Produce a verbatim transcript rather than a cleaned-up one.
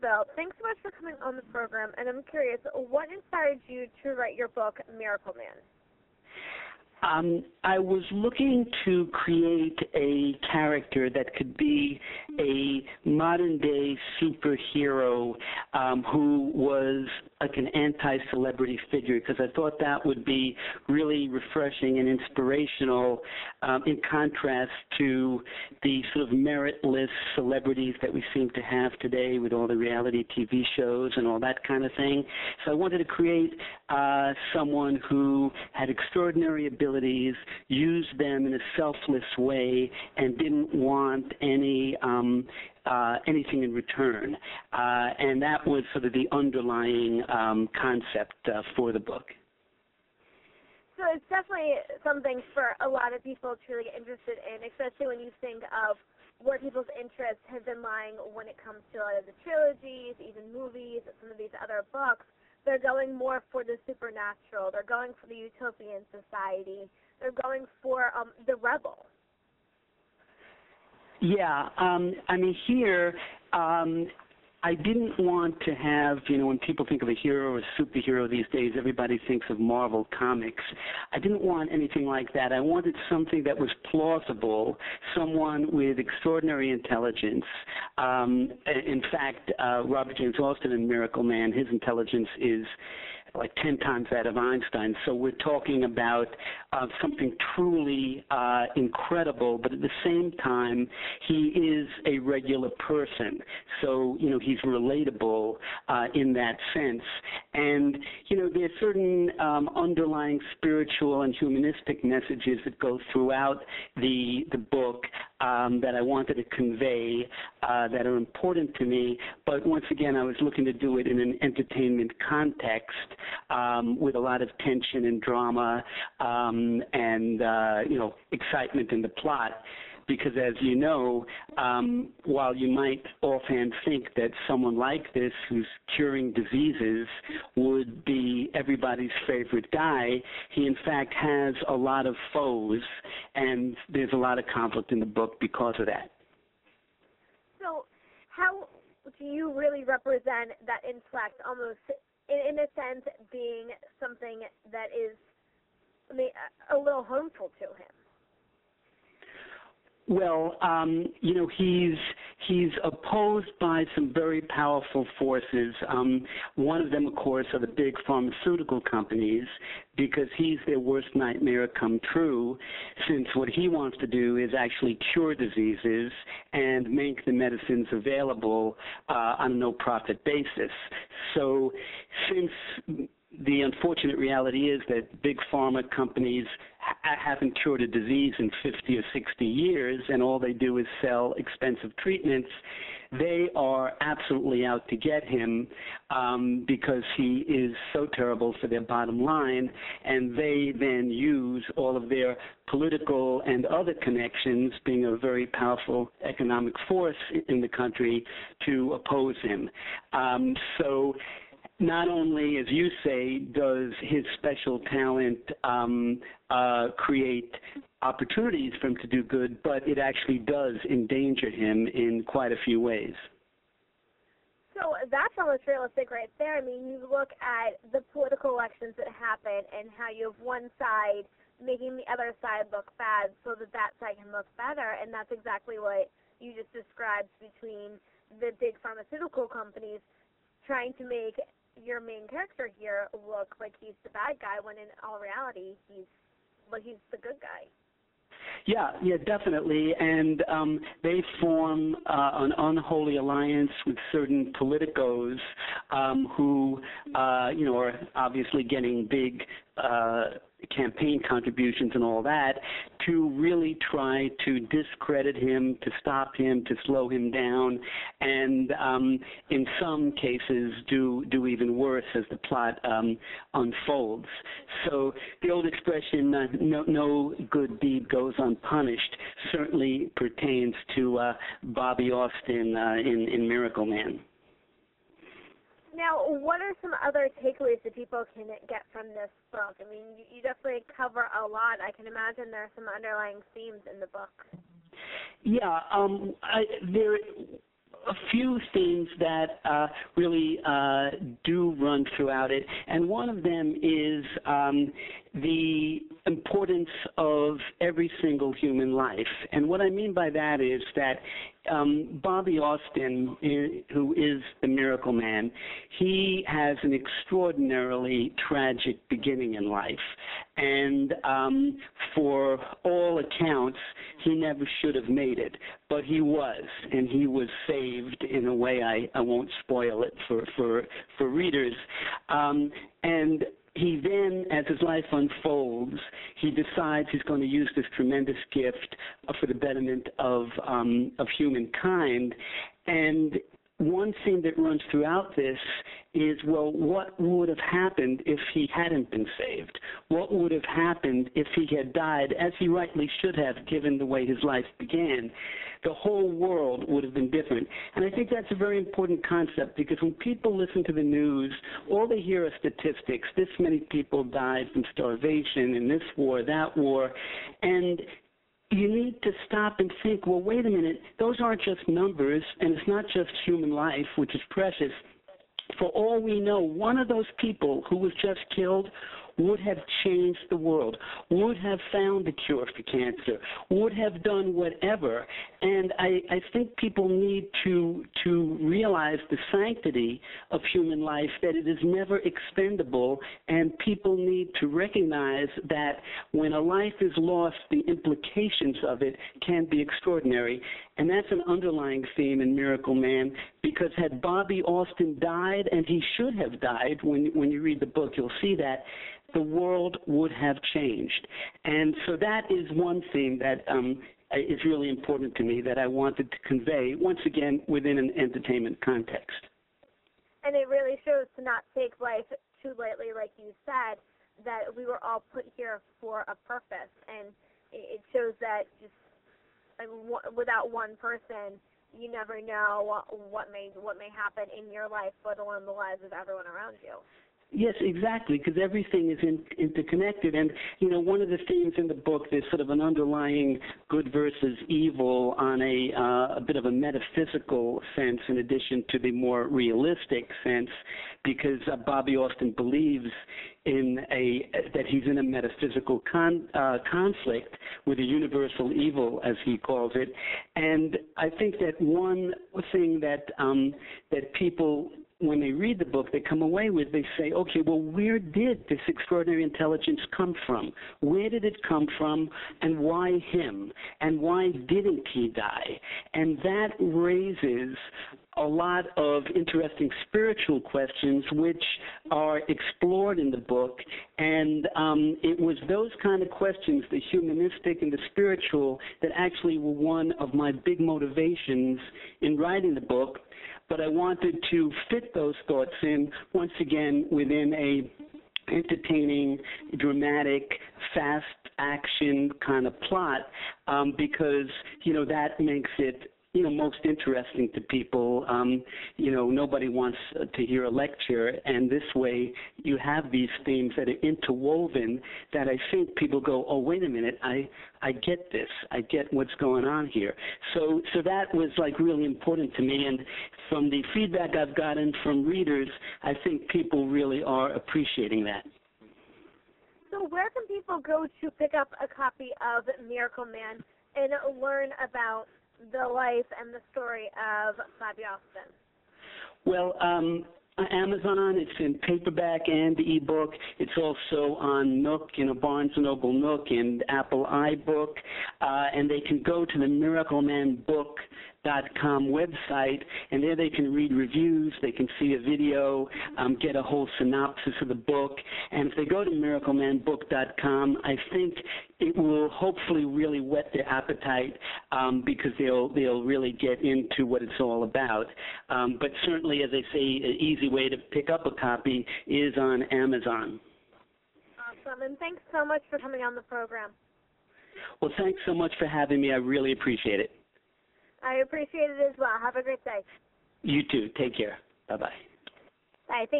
Bill, thanks so much for coming on the program, and I'm curious, what inspired you to write your book, Miracle Man? Um, I was looking to create a character that could be a modern-day superhero um, who was like an anti-celebrity figure, because I thought that would be really refreshing and inspirational um, in contrast to the sort of meritless celebrities that we seem to have today with all the reality T V shows and all that kind of thing. So I wanted to create uh, someone who had extraordinary abilities, used them in a selfless way, and didn't want any um, uh, anything in return. Uh, and that was sort of the underlying um, concept uh, for the book. So it's definitely something for a lot of people to really get interested in, especially when you think of where people's interests have been lying when it comes to a lot of the trilogies, even movies, some of these other books. They're going more for the supernatural. They're going for the utopian society. They're going for um, the rebel. Yeah, um, I mean, here, um, I didn't want to have, you know, when people think of a hero or a superhero these days, everybody thinks of Marvel Comics. I didn't want anything like that. I wanted something that was plausible, someone with extraordinary intelligence. Um, in fact, uh, Robert James Austin in Miracle Man, his intelligence is like ten times that of Einstein. So we're talking about uh, something truly uh, incredible, but at the same time, he is a regular person. So, you know, he's relatable uh, in that sense. And, you know, there are certain um, underlying spiritual and humanistic messages that go throughout the, the book um, that I wanted to convey uh, that are important to me. But once again, I was looking to do it in an entertainment context, Um, with a lot of tension and drama um, and, uh, you know, excitement in the plot. Because as you know, um, while you might offhand think that someone like this who's curing diseases would be everybody's favorite guy, he in fact has a lot of foes, and there's a lot of conflict in the book because of that. So how do you really represent that intellect almost In, in a sense, being something that is I mean, a little harmful to him? Well, um, you know, he's he's opposed by some very powerful forces. Um, one of them, of course, are the big pharmaceutical companies, because he's their worst nightmare come true, since what he wants to do is actually cure diseases and make the medicines available uh, on a no-profit basis. So since the unfortunate reality is that big pharma companies ha- haven't cured a disease in fifty or sixty years, and all they do is sell expensive treatments, they are absolutely out to get him um, because he is so terrible for their bottom line, and they then use all of their political and other connections, being a very powerful economic force in the country, to oppose him. Um, so not only, as you say, does his special talent um, uh, create opportunities for him to do good, but it actually does endanger him in quite a few ways. So that's almost realistic right there. I mean, you look at the political elections that happen and how you have one side making the other side look bad so that that side can look better, and that's exactly what you just described between the big pharmaceutical companies trying to make your main character here look like he's the bad guy, when in all reality he's well, he's the good guy. Yeah, yeah, definitely. And um, they form uh, an unholy alliance with certain politicos um, who, uh, you know, are obviously getting big uh, campaign contributions and all that, to really try to discredit him, to stop him, to slow him down, and um, in some cases do do even worse as the plot um, unfolds. So the old expression, uh, no, no good deed goes unpunished, certainly pertains to uh, Bobby Austin uh, in, in Miracle Man. Now, what are some other takeaways that people can get from this book? I mean, you, you definitely cover a lot. I can imagine there are some underlying themes in the book. Yeah, um, I, there. a few themes that uh, really uh, do run throughout it, and one of them is um, the importance of every single human life. And what I mean by that is that um, Bobby Austin, who is the Miracle Man, he has an extraordinarily tragic beginning in life. And um, for all accounts, he never should have made it, but he was, and he was saved in a way I, I won't spoil it for, for, for readers. Um, and he then, as his life unfolds, he decides he's going to use this tremendous gift for the betterment of, um, of humankind. And one thing that runs throughout this is, well, what would have happened if he hadn't been saved? What would have happened if he had died, as he rightly should have, given the way his life began? The whole world would have been different. And I think that's a very important concept, because when people listen to the news, all they hear are statistics. This many people died from starvation in this war, that war, and you need to stop and think, well, wait a minute, those aren't just numbers, and it's not just human life, which is precious. For all we know, one of those people who was just killed would have changed the world, would have found the cure for cancer, would have done whatever. And I, I think people need to, to realize the sanctity of human life, that it is never expendable, and people need to recognize that when a life is lost, the implications of it can be extraordinary. And that's an underlying theme in Miracle Man, because had Bobby Austin died, and he should have died, when, when you read the book, you'll see that, the world would have changed. And so that is one theme that um, is really important to me, that I wanted to convey, once again, within an entertainment context. And it really shows to not take life too lightly, like you said, that we were all put here for a purpose. And it shows that just I mean, without one person, you never know what may, what may happen in your life, let alone the lives of everyone around you. Yes, exactly, because everything is in, interconnected. And, you know, one of the themes in the book, there's sort of an underlying good versus evil on a, uh, a bit of a metaphysical sense, in addition to the more realistic sense, because uh, Bobby Austin believes in a, that he's in a metaphysical con, uh, conflict with a universal evil, as he calls it. And I think that one thing that, um, that people, when they read the book, they come away with, they say, okay, well, where did this extraordinary intelligence come from? Where did it come from, and why him? And why didn't he die? And that raises a lot of interesting spiritual questions which are explored in the book. And um, it was those kind of questions, the humanistic and the spiritual, that actually were one of my big motivations in writing the book. But I wanted to fit those thoughts in, once again, within a entertaining, dramatic, fast action kind of plot, um, because, you know, that makes it, you know, most interesting to people. Um, you know, nobody wants uh, to hear a lecture, and this way you have these themes that are interwoven that I think people go, oh, wait a minute, I, I get this. I get what's going on here. So, so that was, like, really important to me, and from the feedback I've gotten from readers, I think people really are appreciating that. So where can people go to pick up a copy of Miracle Man and learn about the life and the story of Bobby Austin? Well, um, Amazon, it's in paperback and ebook. It's also on Nook, you know, Barnes and Noble Nook and Apple iBook. Uh, and they can go to the Miracle Man Book dot com website, and there they can read reviews, they can see a video, um, get a whole synopsis of the book. And if they go to Miracle Man Book dot com, I think it will hopefully really whet their appetite, um, because they'll they'll really get into what it's all about. Um, but certainly, as I say, an easy way to pick up a copy is on Amazon. Awesome, and thanks so much for coming on the program. Well, thanks so much for having me. I really appreciate it. I appreciate it as well. Have a great day. You too. Take care. Bye-bye. Bye. Thank